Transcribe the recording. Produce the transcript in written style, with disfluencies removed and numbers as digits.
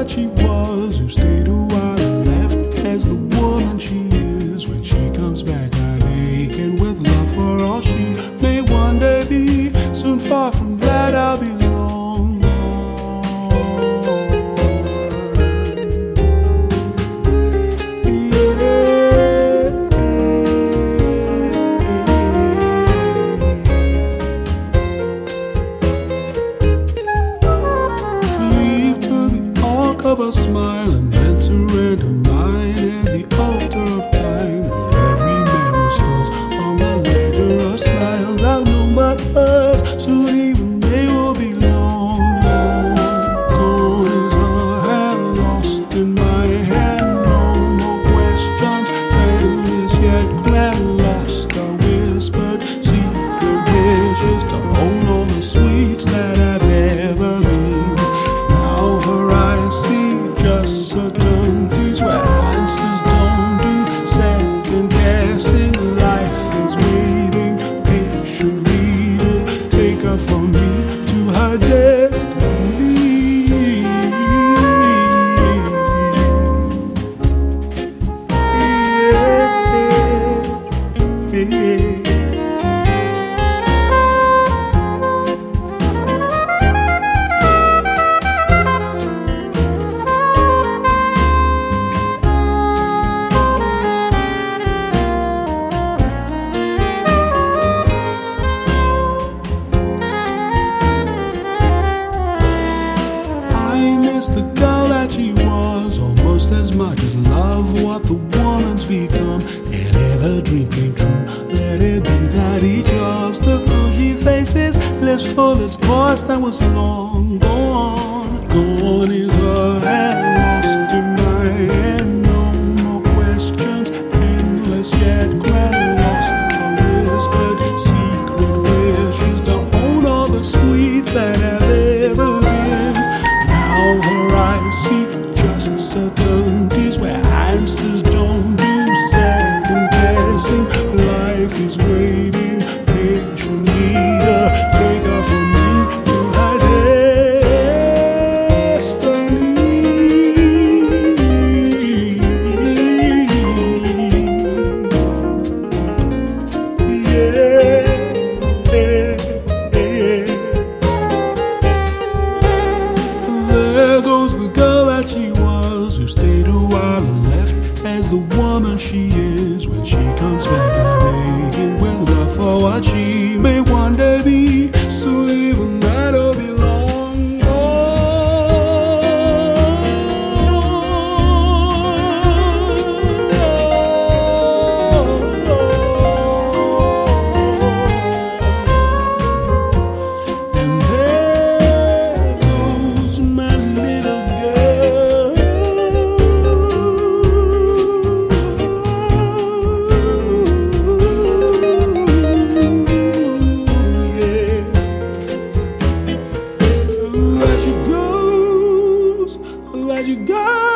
that she was, who stayed a while and left as the woman she is. When she comes back, I'm aching with love for all she may one day be. Soon far from that, I'll be long gone. Cleave to the arc of a smile and then surrender mine at the altar of time, where every memory scrolls on the ledger of smiles I've known but hers. Soon even they will be long gone. Gone is her hand, lost in my hand. No more questions, endless yet glad. Lost our whispered secret wishes to own all the sweets that I've ever been. Now her eyes see just certainties where answers don't do second guessing. Life is waiting patiently to take her from me to her destiny. The girl that she was, almost as much as love what the woman's become. And if a dream came true, let it be that each obstacle she faces lives full its course that was long gone. Gone is her hand, lost in my hand. No more questions, endless yet grand. Lost her whispered secret wishes to own all the sweet that have ever been. Now her eyes see just certainties where answers don't do second guessing. Life is waiting patiently to take her from me to her destiny. There goes the girl that she was, who stayed a while and left as the woman she is. When she comes back, I'm aching with love for what she may one day be. So even that'll be long gone. And there goes my little girl. There she goes, there she goes.